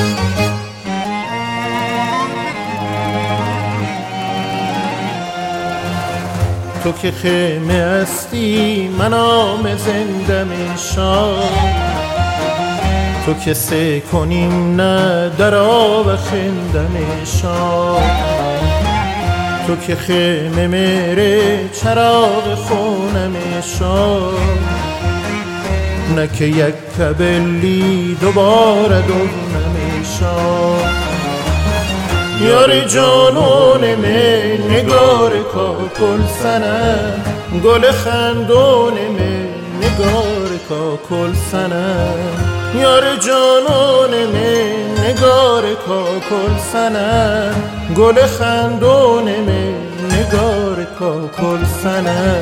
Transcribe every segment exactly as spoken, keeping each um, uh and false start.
تو که خیمه هستی من آم زندم شاد، تو که سه کنیم نه در آب خندم شاد، تو که خیمه میره چراغ خونم شاد، نه که یک کبلی دوباره دونم شاد. یاری جانون من نگار کاکل سنه، گل خندون من نگار کاکل سنه، یار جانون من نگار کاکل سنه، گل خندون من نگار کاکل سنه.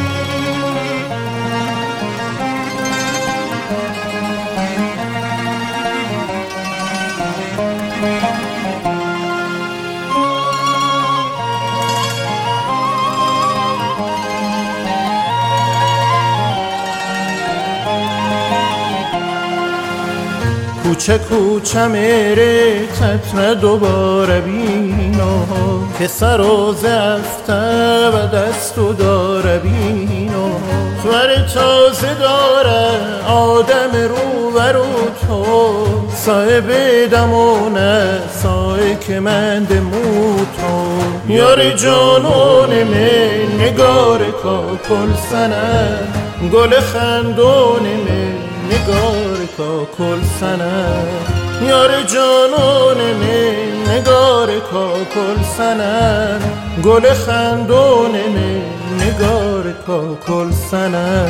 کوچه کوچه میره چتر دوباره بینو، که سر و زفته و دست و داره بینو، خور تازه داره آدم رو و رو تو، صاحب دمونه سایه که من دمو تو. یاری جانون من نگار کاکل سنه، گل خندون من نگار کاکل سنه، یار جانون من نگار کاکل سنه، گل خندون من نگار کاکل سنه.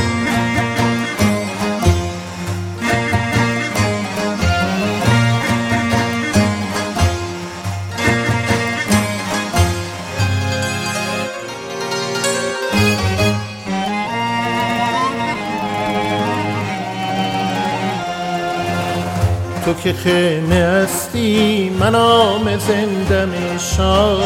تو که خیمه هستی من آم زندم شاد،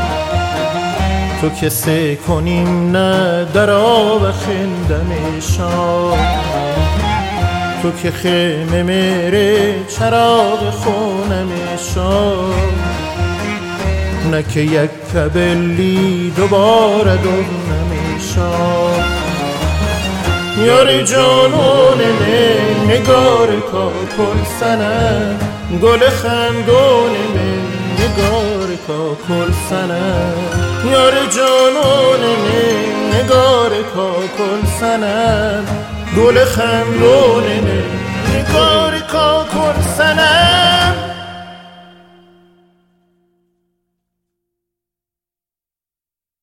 تو که سه کنیم نه در آب خندم شاد، تو که خیمه میره چراغ خونم شاد، نه که یک کبلی دوباره دونم شاد. یاری جانون من نگار کاکل سنه، گل خندون من نگار کاکل سنه، یار جانون من نگار کاکل سنه، گل خندون من نگار کاکل سنه.